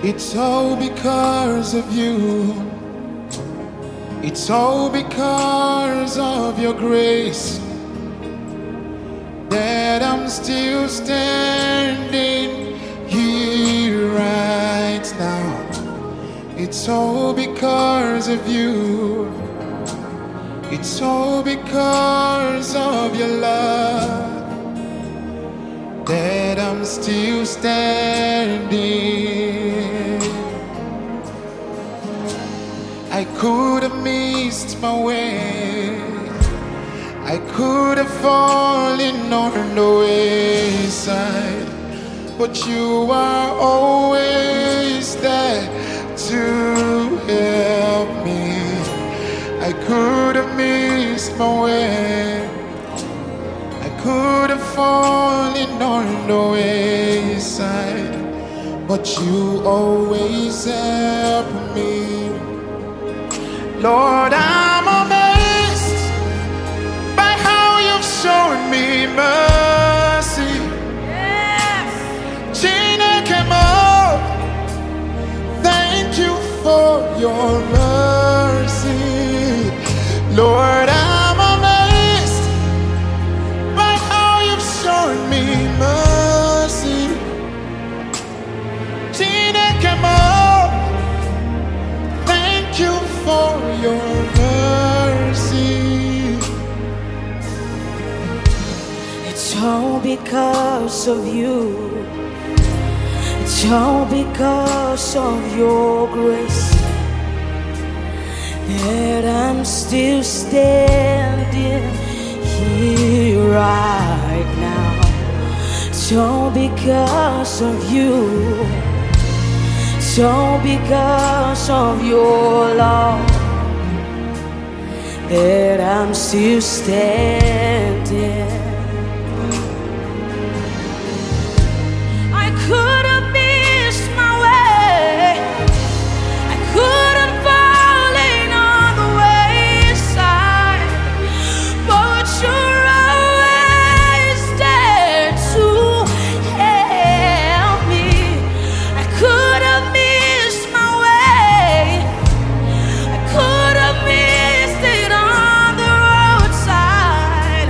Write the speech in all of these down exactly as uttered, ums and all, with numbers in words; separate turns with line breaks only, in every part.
It's all because of you. It's all because of your grace that I'm still standing here right now. It's all because of you. It's all because of your love that I'm still standing. I could have missed my way. I could have fallen on the wayside, but you are always there to help me. I could have missed my way. I could have fallen on the wayside, but you always help me. Lord, I'm amazed by how you've shown me mercy.
Yes.
Chinekemo, thank you for your mercy. Lord, I'm amazed by how you've shown me mercy. Chinekemo, thank you for your mercy.
It's all because of you. It's all because of your grace that I'm still standing here right now. It's all because of you. It's all because of your love that I'm still standing. I could have missed my way. I could have fallen on the wayside, but you're always there to help me. I could have missed my way. I could have missed it on the roadside,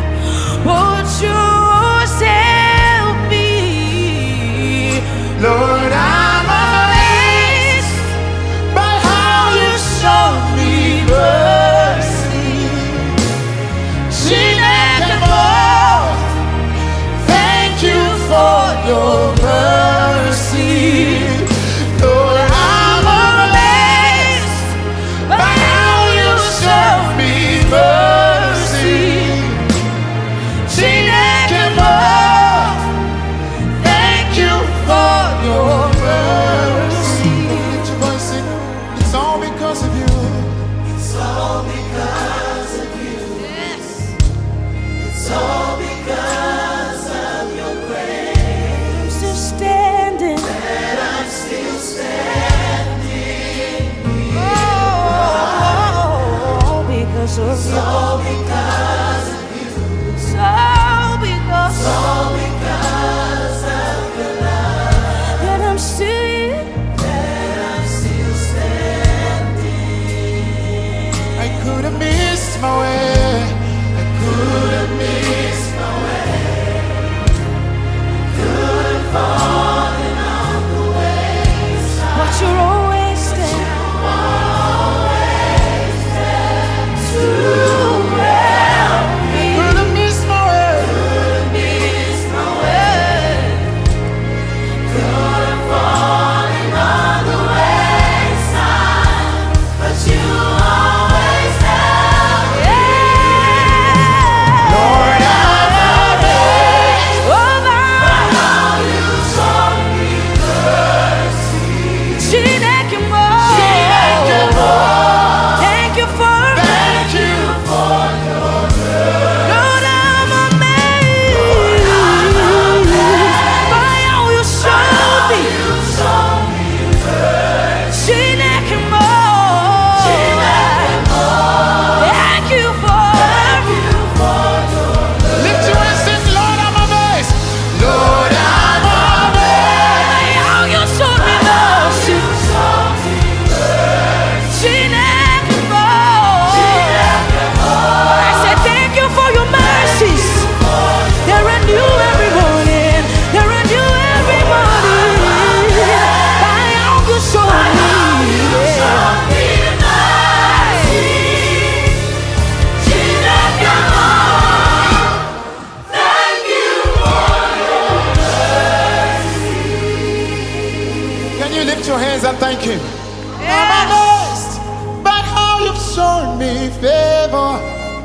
Thank Him. I'm
Yes.
amazed by how you've shown me favor.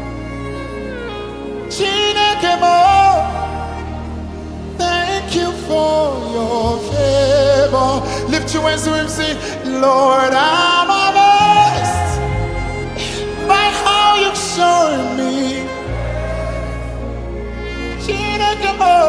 Chineke mo, thank you for your favor. Lift your hands to Him, say, Lord, I'm amazed by how you've shown me. Chineke mo.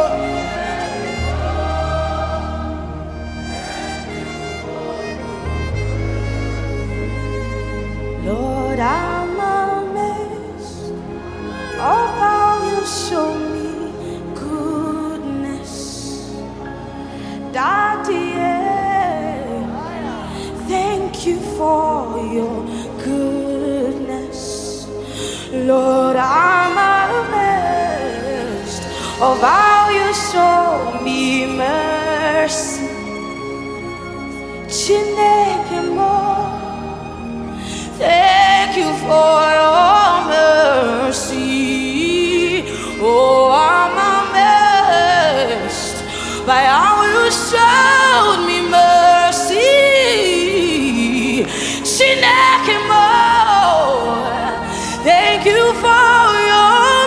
Lord, I'm amazed of how you show me goodness. Daddy, yeah, thank you for your goodness. Lord, I'm amazed of how you show me mercy. Chineke mo, thank you for your mercy. Oh, I'm amazed by how you showed me mercy. Chineke mo, thank you for your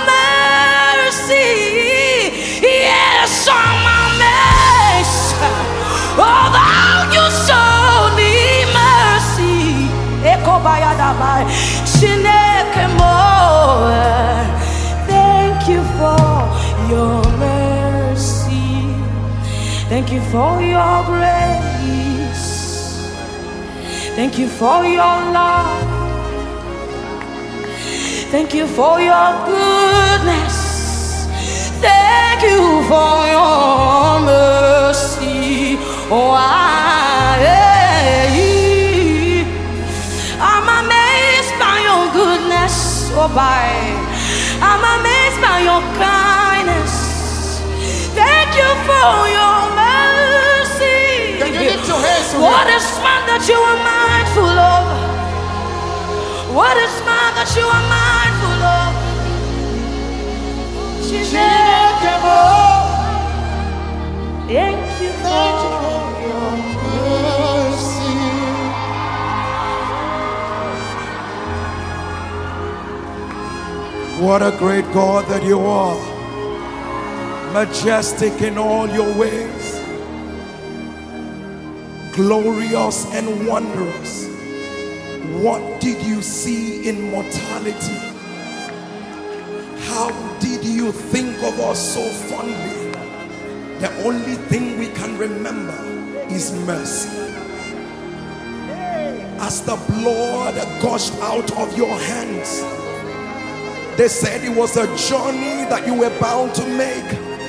mercy. Yes, I'm amazed of how you showed me mercy. Ekobayadabai, Chineke mo, thank you for your mercy. Thank you for your grace. Thank you for your love. Thank you for your goodness. Thank you for your mercy. Oh, I I'm amazed by your goodness, oh by. I'm amazed by your kindness. Thank you for your mercy.
Can you lift your hands to
What
Him?
is man that you are mindful of? What is man that you are mindful of?
Chineke mo,
Thank you
thank you
for
for your mercy. What a great God that you are. Majestic in all your ways. Glorious and wondrous. What did you see in mortality? How did you think of us so fondly? The only thing we can remember is mercy. As the blood gushed out of your hands, they said it was a journey that you were bound to make.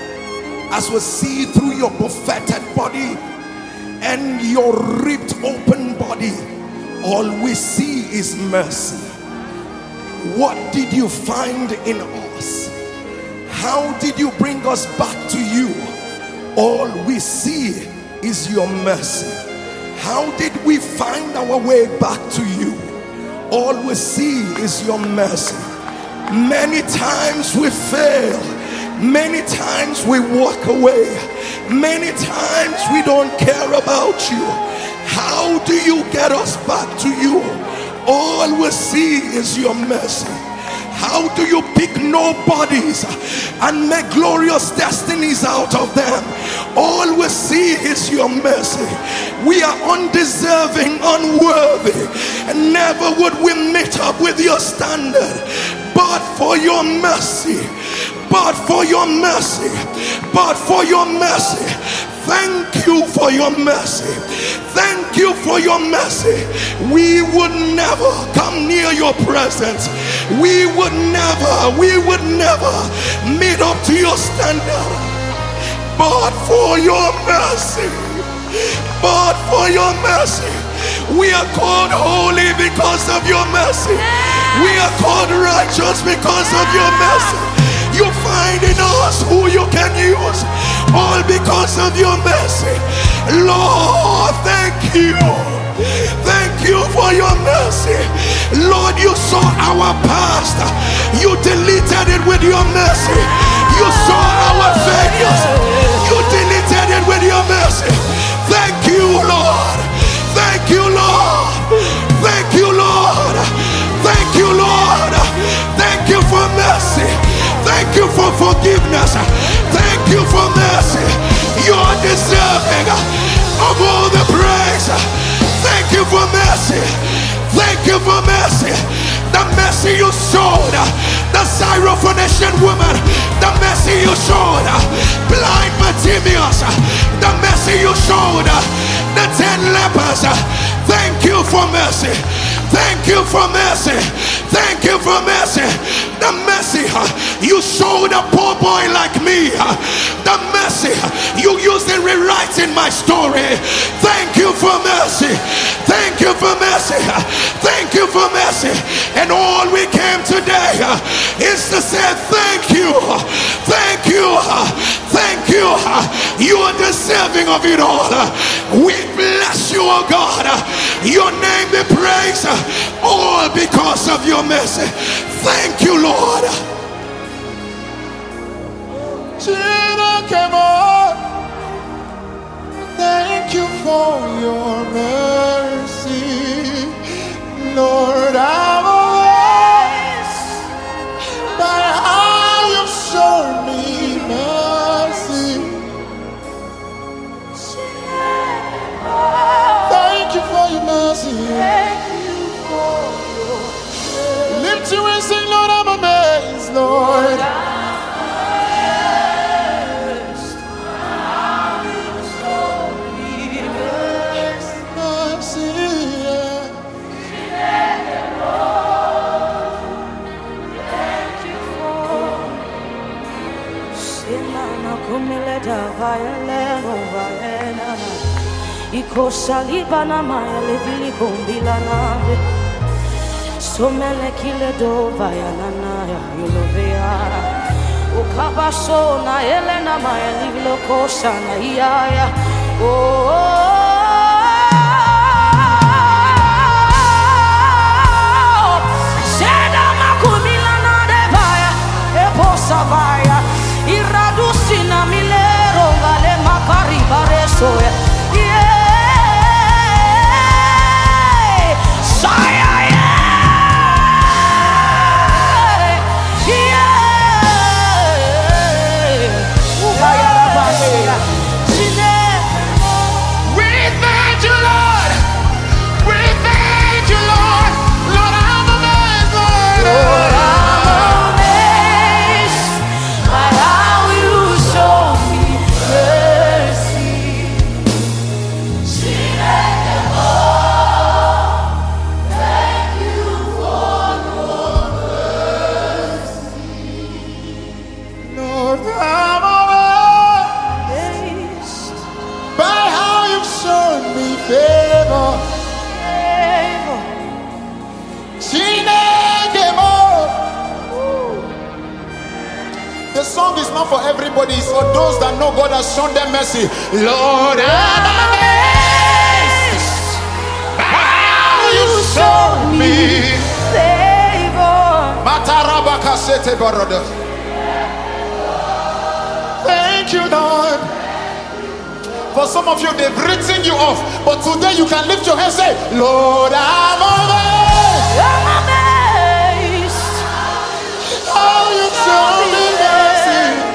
As we see through your buffeted body and your ripped open body, all we see is mercy. What did you find in us? How did you bring us back to you? All we see is your mercy. How did we find our way back to you? All we see is your mercy. Many times we fail. Many times we walk away. Many times we don't care about you. How do you get us back to you? All we see is your mercy. How do you pick nobodies and make glorious destinies out of them? All we see is your mercy. We are undeserving, unworthy, and never would we meet up with your standard. But for your mercy, but for your mercy, but for your mercy, thank you for your mercy. Thank you for your mercy. We would never come near your presence. We would never, we would never meet up to your standard. But for your mercy, but for your mercy, we are called holy because of your mercy. We are called righteous because of your mercy. You find in us who you can use, all because of your mercy. Lord, thank you. Thank you for your mercy. Lord, you saw our past. You deleted it with your mercy. You saw our failures. You deleted it with your mercy. Thank you, Lord. Thank Jesus. Thank you for mercy. You are deserving of all the praise. Thank you for mercy. Thank you for mercy. The mercy you showed the Syrophoenician woman, the mercy you showed blind Bartimaeus, the mercy you showed the ten lepers. Thank you for mercy. Thank you for mercy. Thank you for mercy. The mercy you showed a poor boy like me. The mercy you used in rewriting my story. Thank you for mercy. Thank you for mercy. Thank you for mercy. And all we came today is to say thank you. Thank you. Thank you. You are deserving of it all. We bless you, oh God. Your name be praised. All because of your mercy. Thank you, Lord.
Thank you for your mercy, Lord. I'm amazed by how you've shown me mercy. Thank you for your mercy. Lift you and sing, Lord, I'm amazed, Lord.
Somele kile do vaya nana ya yulovea ukabaso na elena maya livlo kosa na iya oh seda makumila na de vaya e posa vaya iradusi na milero vale makari bareso yeah saya
for everybody, it's for those that know God has shown them mercy. Lord, I'm amazed how you showed me favor. Thank you, Lord. For some of you, they've written you off, but today you can lift your hands and say, Lord, I'm amazed. I'm amazed how you showed me mercy.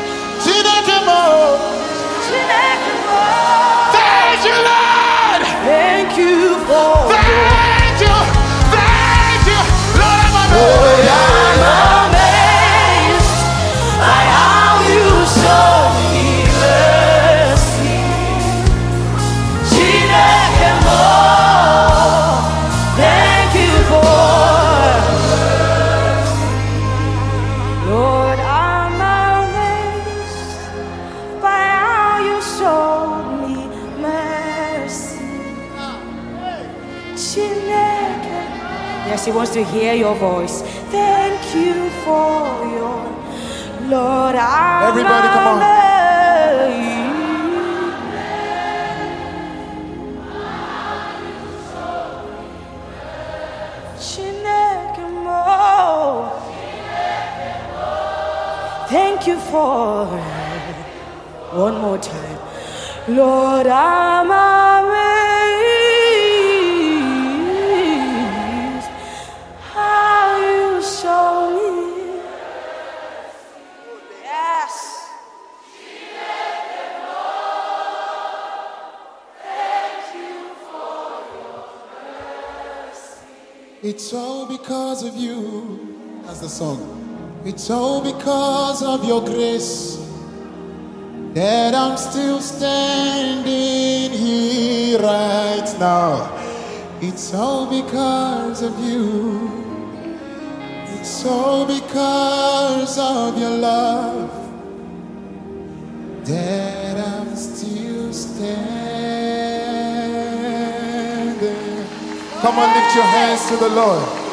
Thank you, Lord.
Thank you for
Thank you. Thank you. Lord, I'm
amazed. I'm amazed by how you show me mercy. Thank you for Lord, I'm amazed by how you showed me mercy. Yes, he wants to hear your voice. Thank you for your Lord. I'm
Everybody, come on.
amazed. Thank you for one more time. Lord, I'm amazed how you show me. Yes.
It's all because of you. That's the song. It's all because of your grace that I'm still standing here right now. It's all because of you. It's all because of your love that I'm still standing. Come on, lift your hands to the Lord.